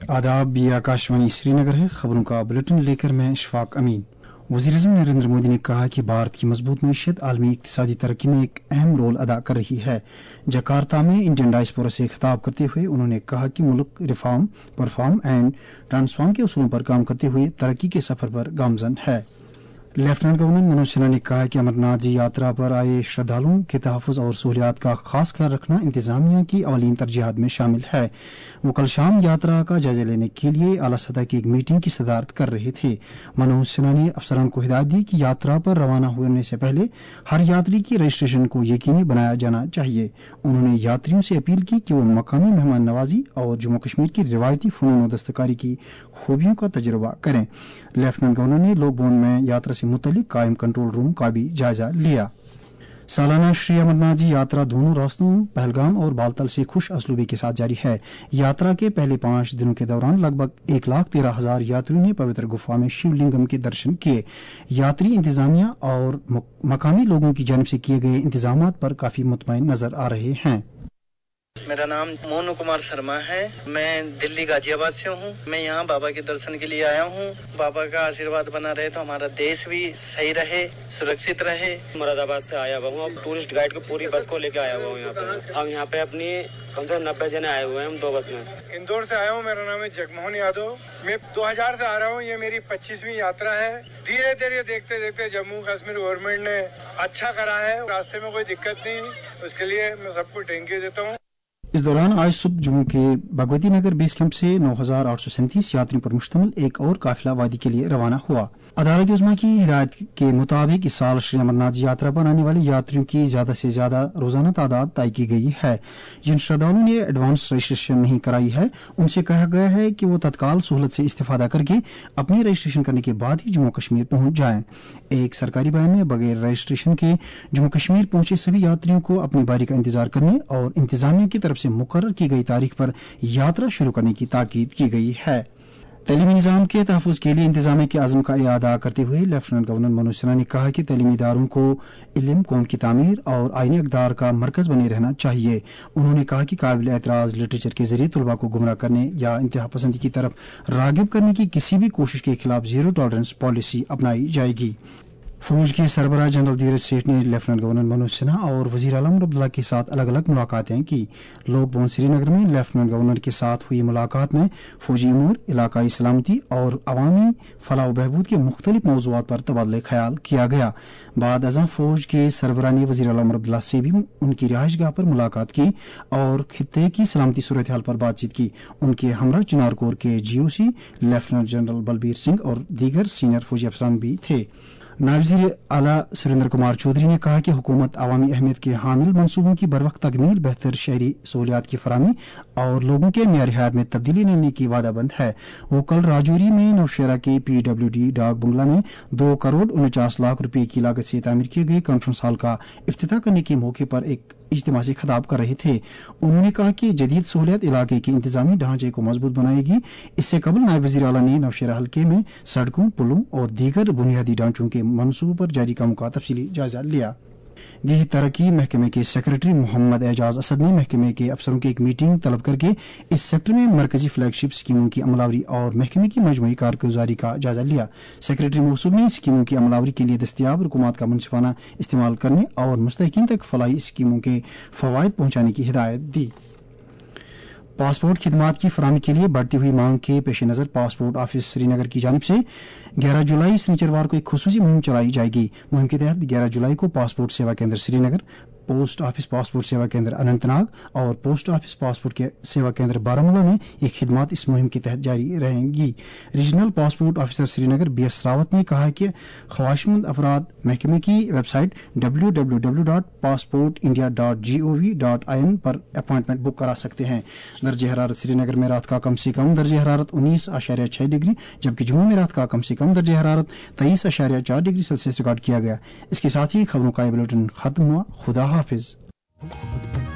आदाब, ये आकाशवाणी श्रीनगर है। खबरों का बुलेटिन लेकर मैं इशफाक अमीन। वज़ीर-ए-आज़म नरेंद्र मोदी ने कहा कि भारत की मजबूत मीशत आलमी इक़्तिसादी तरक्की में एक अहम रोल अदा कर रही है। जकार्ता में इंडियन डायस्पोरा से खिताब करते हुए उन्होंने कहा कि मुल्क रिफॉर्म, परफॉर्म एंड ट्रांसफॉर्म के उसूलों पर काम करते हुए तरक्की के सफर पर गामजन है। लेफ्टिनेंट गवर्नर मनोज सिन्हा ने कहा कि अमरनाथ जी यात्रा पर आए श्रद्धालुओं के तहफ़्फ़ुज़ और सहूलियात का खास ख्याल रखना इंतजामिया की अवलीन तरजीहात में शामिल है। वो कल शाम यात्रा का जायजा लेने के लिए आला सतह की एक मीटिंग की सदारत कर रहे थे। मनोज सिन्हा ने अफसरान को हिदायत दी कि यात्रा पर रवाना होने से पहले हर यात्री की रजिस्ट्रेशन को यकीनी बनाया जाना चाहिए। उन्होंने यात्रियों से अपील की कि वो मकामी मेहमान नवाजी और जम्मू कश्मीर की रिवायती फ़नून और दस्तकारी की खूबियों का तजुर्बा करें। लेफ्टिनेंट गवर्नर ने लोकभवन में यात्रा से मुतल्लिक कायम कंट्रोल रूम का भी जायजा लिया। सालाना श्री अमरनाथ जी यात्रा दोनों रास्तों पहलगाम और बालतल से खुश असलूबी के साथ जारी है। यात्रा के पहले 5 दिनों के दौरान लगभग 1,13,000 यात्रियों ने पवित्र गुफा में शिवलिंगम के दर्शन किए। यात्री इंतजामिया और मकामी लोगों की जानिब से किए गए इंतजामात पर काफी मुतमईन नजर आ रहे हैं। मेरा नाम मोनू कुमार शर्मा है। मैं दिल्ली गाजियाबाद से हूँ। मैं यहाँ बाबा के दर्शन के लिए आया हूँ। बाबा का आशीर्वाद बना रहे तो हमारा देश भी सही रहे, सुरक्षित रहे। मुरादाबाद से आया हुआ हूँ। टूरिस्ट गाइड को पूरी बस को लेकर आया हुआ हूँ यहाँ पे। हम यहाँ पे अपनी कम से कम 90 जने आए हुए हैं हम 2 बस में। इंदौर से आया हूँ। मेरा नाम है जगमोहन यादव। मैं 2000 से आ रहा हूँ। ये मेरी 25वीं यात्रा है। धीरे धीरे देखते देखते जम्मू कश्मीर गवर्नमेंट ने अच्छा करा है। रास्ते में कोई दिक्कत नहीं, उसके लिए मैं सबको थैंक यू देता हूँ। इस दौरान आज सुबह जम्मू के भगवती नगर बेस कैंप से 9,837 यात्रियों पर मुश्तमिल एक और काफिला वादी के लिए रवाना हुआ। अदालत उज़्मा की हिदायत के मुताबिक इस साल श्री अमरनाथ जी यात्रा पर आने वाले यात्रियों की ज्यादा से ज्यादा रोजाना तादाद तय की गई है। जिन श्रद्धालुओं ने एडवांस रजिस्ट्रेशन नहीं कराई है उनसे कहा गया है कि वो तत्काल सहूलत से इस्तेफादा करके अपनी रजिस्ट्रेशन करने के बाद ही जम्मू कश्मीर पहुंच जाएं। एक सरकारी बयान में बगैर रजिस्ट्रेशन के जम्मू कश्मीर पहुंचे सभी यात्रियों को अपनी बारी का इंतजार करने और इंतजामिया की तरफ से मुकर्रर की गई तारीख पर यात्रा शुरू करने की ताकीद की गई है। तैलीमी निज़ाम के तहफ़्फ़ुज़ के लिए इंतजामिया के आज़म का इआदा करते हुए लेफ्टिनेंट गवर्नर मनोज सिन्हा ने कहा कि तैलीमी इदारों को इल्म, कौम की तामीर और आईनी अक़दार का मरकज़ बने रहना चाहिए। उन्होंने कहा कि काबिल एतराज़ लिटरेचर के जरिए तलबा को गुमराह करने या इंतहा पसंदी की तरफ रागिब करने की किसी भी कोशिश के खिलाफ ज़ीरो टॉलरेंस पॉलिसी अपनाई जाएगी। फौज के सरबराह जनरल धीरज सेठ ने लेफ्टिनेंट गवर्नर मनोज सिन्हा और वज़ीर आला उमर अब्दुल्ला के साथ अलग अलग मुलाकातें की। लोक भवन श्रीनगर में लेफ्टिनेंट गवर्नर के साथ हुई मुलाकात में फौजी अमूर, इलाकाई सलामती और अवामी फलाह व बहबूद के मुख्तलिफ मौज़ूआत पर तबादला ख्याल किया गया। बाद अज़ां फौज के सरबराह ने वज़ीर आला उमर अब्दुल्ला से भी उनकी रिहाइशगाह पर मुलाकात की और खित्ते की सलामती सूरत हाल पर बातचीत की। उनके हमरा चिनार कोर के GOC lieutenant general Balbir Singh और दीगर सीनियर फौजी अफसरान भी थे। नायब वज़ीर आला सुरेंद्र कुमार चौधरी ने कहा कि हुकूमत अवामी अहमियत के हामिल मनसूबों की बरवक्त तकमील, बेहतर शहरी सहूलियात की फराहमी और लोगों के मेयार हयात में तब्दीली लाने की वादाबंद है। वो कल राजौरी में नौशेरा के PWD डाक बंगला में 2 करोड़ 49 लाख रुपए की लागत से तामीर किए गए कॉन्फ्रेंस हॉल का इफ्तिताह करने के मौके पर एक इज्तिमा से खिताब कर रहे थे। उन्होंने कहा कि जदीद सहूलियत इलाके के इंतजामी ढांचे को मजबूत बनाएगी। इससे कबल नायब वज़ीर आला ने नौशेरा हल्के में सड़कों, पुलों और दीगर बुनियादी ढांचों के मनसूबों पर जारी कामों का तफसीली जायजा लिया। देही तरक्की महकमे के सेक्रेटरी मोहम्मद एजाज असद ने महकमे के अफसरों की एक मीटिंग तलब करके इस सेक्टर में मरकजी फ्लैगशिप स्कीमों की अमलावरी और महकमे की मजमूई कारगुजारी का जायजा लिया। सेक्रेटरी मौसूब ने स्कीमों की अमलावरी के लिए दस्तियाब रुकूमात का मुनसिफाना इस्तेमाल करने और मुस्तहिकीन तक फलाही स्कीमों के फवायद पहुंचाने की हिदायत दी। पासपोर्ट खिदमात की फराहमी के लिए बढ़ती हुई मांग के पेश नज़र पासपोर्ट ऑफिस श्रीनगर की जानिब से 11 जुलाई शनिचरवार को एक खुसूसी मुहिम चलाई जाएगी। मुहिम के तहत 11 जुलाई को पासपोर्ट सेवा केंद्र श्रीनगर, पोस्ट ऑफिस पासपोर्ट सेवा केंद्र अनंतनाग और पोस्ट ऑफिस पासपोर्ट के सेवा केंद्र बारामूला में ये खिदमात इस मुहिम के तहत जारी रहेंगी। Regional passport officer Srinagar BS Rawat ने कहा कि ख्वाहिशमंद अफराद महकमे की वेबसाइट www.passportindia.gov.in पर अपॉइंटमेंट बुक करा सकते हैं। दर्जे हरारत श्रीनगर में रात का कम से कम दर्जे हरारत 19.6 डिग्री जबकि जम्मू में रात का कम से कम दर्जे हरारत 23.4 डिग्री सेल्सियस रिकॉर्ड किया गया। इसके साथ ही खबरों का बुलेटिन खत्म हुआ। खुदा हाफिज।